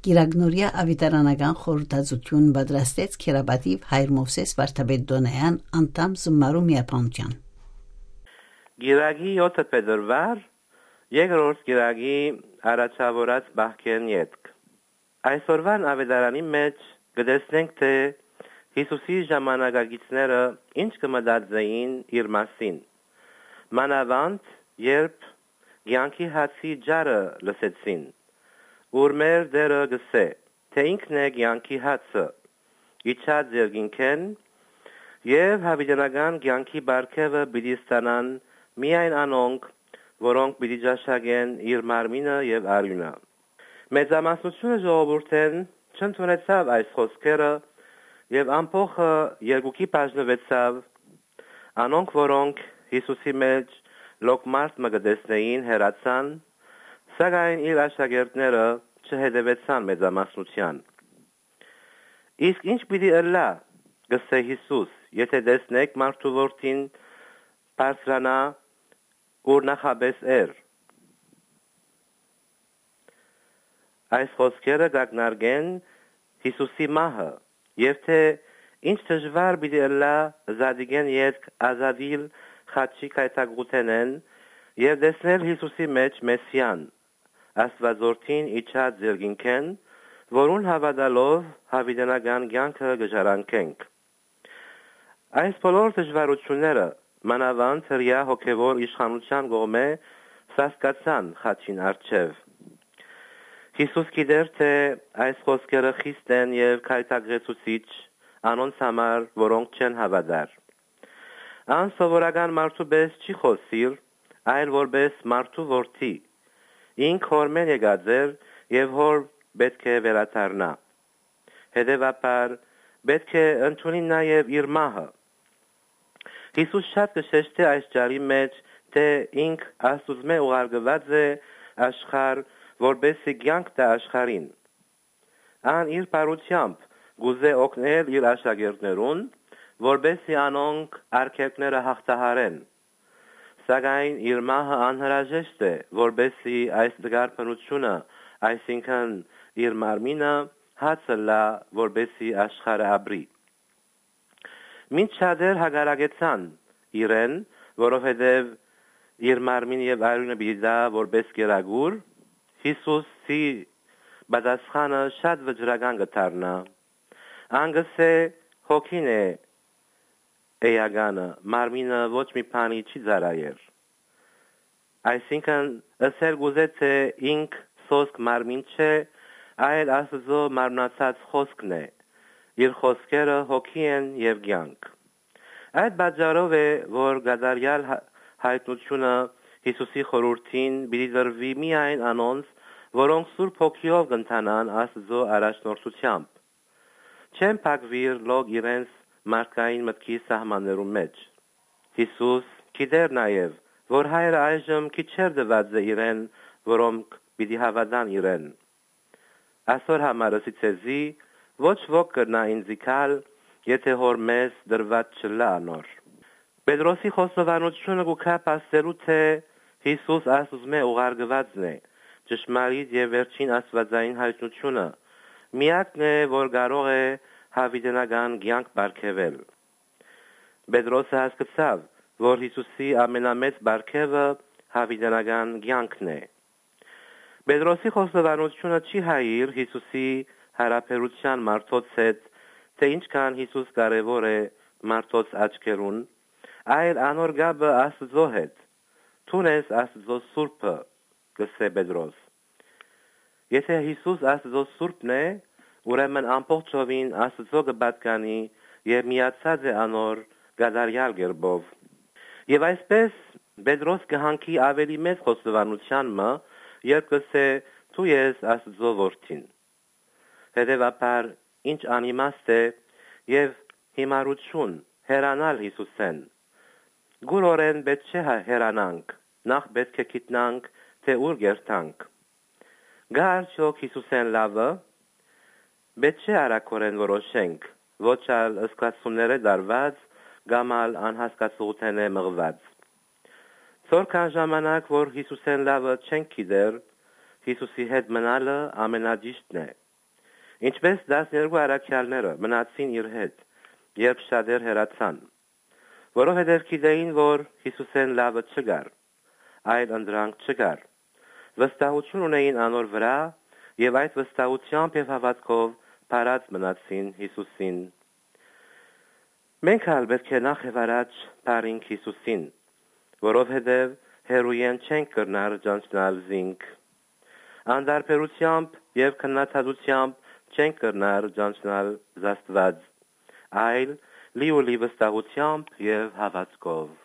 Գիրագնորիա ավիտարանական խորհրդածություն պատրաստեց քերապատիվ Հայր Մովսես Վարդապետոնյան անդամ զմարու միապանության։ Գիրագի 7 փետրվար երկրորդ գիրագի առաջավորած բախկեն յետք։ Այսօրվան ավետարանի մեջ գտեսնենք թե Հիսուսի ժամանակագիցները ինչ կմտածեին իր մասին։ Մանավանդ երբ կյանքի հացի ջարը լսեցին, ուր մեր Տերը գսե, թե ինքն է կյանքի հացը, իջած երկինքեն, եւ հավիտենական կյանքի բարգևը պիտի ստանան միայն անոնք, որոնք պիտի ճաշակեն իր մարմինը եւ արյունը։ Մեծամասնությունը ժողովուրդեն չընդունեցավ այս խոսքերը եւ ամփոխը երկուքի բաժնվեցավ, անոնք որոնք Հիսուսի մեջ լոկմարտ մգդեսնեին հերացան, սակայն իր աշակերտները չհետևեցան մեծամասնության։ Իսկ ինչ պիտի ըլլա, գսե Հիսուս, եթե տեսնեք մարդու որդին բարձրանա, ուր նախաբես էր։ Այս խոսքերը կակնարկեն Հիսուսի մահը, եւ թե ինչ դժվար պիտի ըլլա զադիգեն ետք ազադիլ խաչի կայտագութենեն եւ տեսնել Հիսուսի մեջ Մեսիան, Աստվածորդին իջած երկինքեն, որուն հավատալով հավիտենական կյանքը կժարանքենք։ Այս բոլոր դժվարությունները մանավանդ հրյա հոգևոր իշխանության կողմէ սասկացան խաչին առջև։ Հիսուս գիտեր, թե այս խոսքերը խիստ են եւ քայթակղեցուցիչ անոնց համար, որոնք չեն հավատար։ Ան սովորական մարդու պես չի խոսիր, այլ որպես մարդու որդի։ Ինք հորմեն եկած էր եւ հոր պետք է վերադառնա։ Հետևաբար պետք է ընդունի նաեւ իր մահը։ Հիսուս շատ կշեշտե այս ջարի մեջ, թե ինք Աստուծմե ուղարկված է աշխարհ, որպեսզի կյանք տա աշխարհին։ Ան իր բարությամբ գուզե օգնել իր աշակերտներուն, որպեսզի անոնք արգելքները հաղթահարեն։ Սակայն իր մահը անհրաժեշտ է, որպեսզի այս դգարբնությունը, այսինքն իր մարմինը հացը լա, որպեսզի աշխարհը ապրի։ Մինչ շատեր հակարակեցան իրեն, որովհետև իր մարմին եւ արյունը պիտի տա որպես կերակուր, Հիսուսի պատասխանը շատ վճռական կդառնա։ Անգսե հոգին է էյագանը, մարմինը ոչ մի բանի չի ծարայեր։ Այսինքն ըսել գուզե թե ինք սոսկ մարմին չէ, այլ Աստծո մարմնացած խոսքն է, իր խոսքերը հոգի են եւ կյանք։ Այդ պատճառով է, որ գադարյալ հայտնությունը Հիսուսի խորհրդին պիտի դրվի միայն անոնց, որոնք Սուրբ Հոգիով կընթանան Աստծո առաջնորդությամբ։ Չեն փակվիր լոգ իրենց մարդկային մտքի սահմաններում մեջ։ Հիսուս գիտեր նաև, որ հայրը այժմ քիչեր դված է իրեն, որոնք պիտի հավատան իրեն։ Այսօր համարսի ցեզի ոչ ոք կրնա ինձիկալ, եթե հոր մեզ դրված չլա անոր։ Պետրոսի խոստովանությունը կուքապ ասելու թե Հիսուս Աստուծմե ուղարկվածն է, ճշմարիտ եւ վերջին աստվածային հայտնությունը, միակն է, որ կարող է հավիտենական կյանք բարգեվել։ Պետրոսը հասկացավ, որ Հիսուսի ամենամեծ բարգևը հավիտենական կյանքն է։ Պետրոսի խոստովանությունը չի հայիր Հիսուսի հարաբերության մարդոց հետ, թե ինչքան Հիսուս կարևոր է մարդոց աչքերուն, այլ անոր գաբը Աստծո հետ։ Թունես Աստծո Սուրբը, գսե Պետրոս։ Եթե Հիսուս Աստծո Սուրբն է, ուրեմն ամբողջովին Աստծո կպատկանի եւ միացած է անոր գադարյալ գերբով։ Եվ այսպես Պետրոս կհանքի ավելի մեծ խոստովանության մը, երբ կսե դու ես Աստծո որդին։ Հետևաբար ինչ անիմաստ է եւ հիմարություն հերանալ Հիսուսեն։ Գուրորեն պետք չէ հերանանք, նախ պետք է գիտնանք, թե ուր գերտանք։ Գա արդյոք Հիսուսեն լավը, պետք չէ արագորեն որոշենք, ոչ ալ ըսկացումները դարված, գամալ անհասկացողութեն է մղված։ Ցորքան ժամանակ, որ Հիսուսեն լավը չենք գիտեր, Հիսուսի հետ մնալը ամենաջիշտն է։ Ինչպես 12 առաքյալները մնացին իր հետ, երբ շատեր հեռացան, որովհետև գիտեին, որ Հիսուսեն լավը չգար, այլ ընդրանք չգար, վստահություն ունեին անոր վրա եւ այդ վստահությամբ եւ հավատքով փարած մնացին Հիսուսին։ Մենք ալ պետք է նախ եւ առաջ բարինք Հիսուսին, որովհետև հերույեն չենք կրնար ճանչնալ զինք։ Անդարբերությամբ եւ քննադատությամբ չենք կրնար ճանչնալ Աստված, այլ լիոլի վստահությամբ եւ հավատքով։